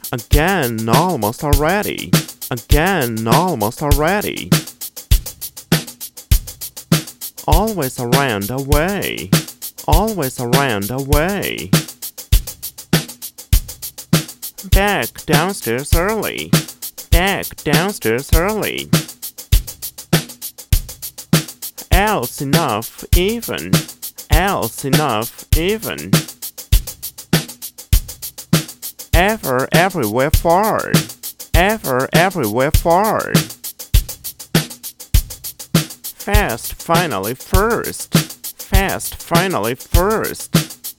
Again, almost already. Again, almost already. Always around away. Always around away. Back downstairs early. Back downstairs early. Else enough even. Else enough even. Ever everywhere far. Ever everywhere far. Fast finally first. Fast finally first.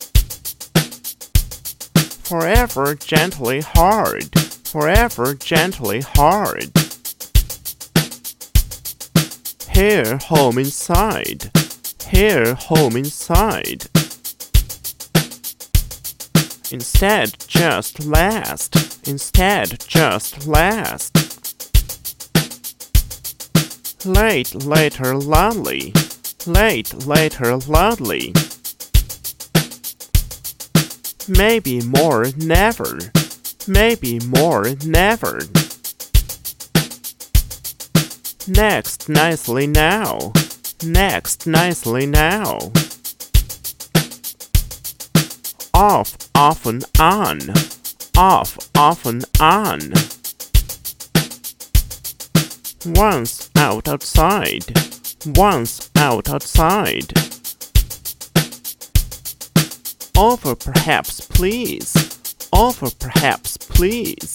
Forever gently hard. Forever gently hard. Here home inside. Here home inside. Instead just last. Instead just last. Late later loudly. Late later loudly. Maybe more never. Maybe more never. Next nicely now. Next nicely now. Off often on. Off often on. Once out outside. Once out outside. Over perhaps please. Over perhaps please.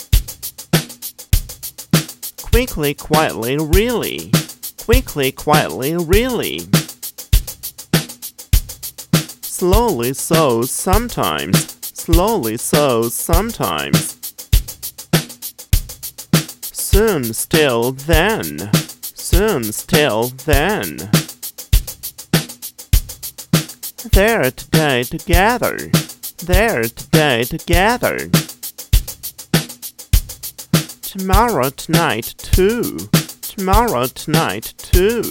Quickly quietly really. Quickly quietly really. Slowly so sometimes. Slowly so sometimes. Soon still then. Soon still then. There today together. There today together. Tomorrow tonight too. Tomorrow tonight too.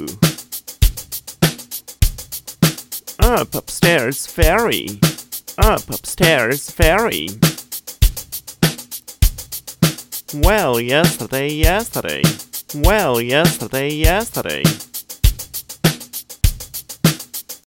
Up upstairs very. Up upstairs very. Well yesterday yesterday. Well yesterday yesterday.